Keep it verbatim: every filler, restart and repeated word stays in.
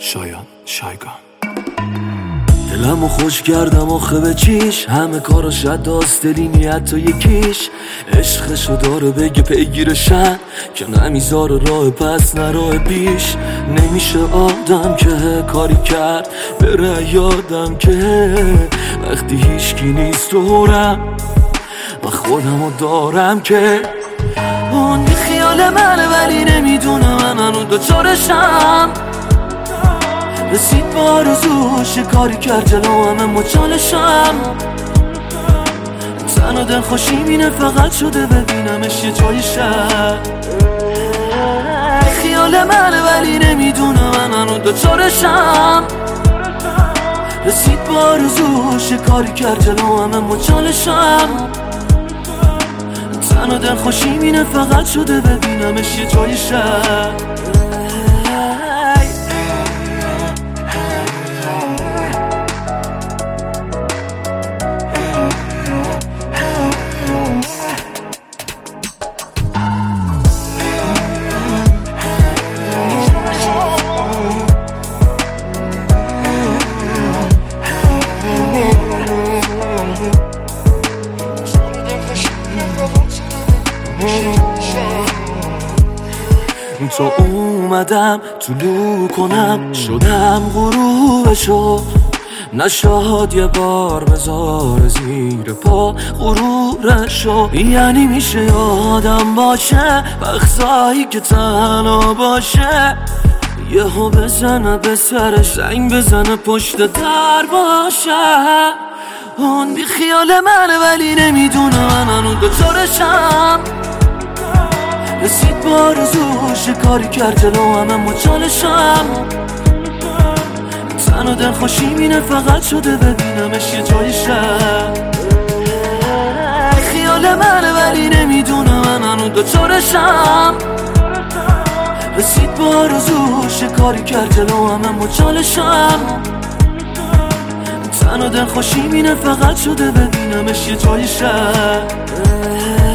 شایان شایگان. دلمو خوش کردم آخه به چیش، همه کارا شد داستلی نیت تا یکیش. عشقشو داره بگه پیگیرشن که نمیذاره راه پس نه راه پیش. نمیشه آدم که کاری کرد بره یادم که وقتی هیچکی نیست دورم و خودمو دارم که اون بی خیال منه ولی نمیدونه من هنو دوچارشم. رسید با آرزوش کاری کرد جلو همه مچالشم. تن و دل خوشیم اینه فقط شده ببینمش یه جای شب. خیال منه ولی نمیدونه من هنو دوچارشم. رسید با آرزوش کاری کرد جلو همه مچالشم. تن و دل خوشیم اینه فقط شده ببینمش یه جای شب. تو اومدم طلوع کنم شدم غروبشو. نشاد یه بار بذار زیر پا غرورشو. یعنی میشه یادم باشه وقتایی که تنها باشه. یهو بزنه به سرش زنگ بزنه پشت در باشه. اون بی خیال منه ولی نمیدونه من هنو دوچارشم. رسید با آرزوش کاری کرد جلو همه مچالشم. تن و دل خوشیم اینه فقط شده ببینمش یه جای شب. خیال منه ولی نمیدونه من هنو دوچارشم. رسید با آرزوش کاری کرد جلو همه مچالشم. تن و دل خوشیم اینه فقط شده ببینمش یه جای شب.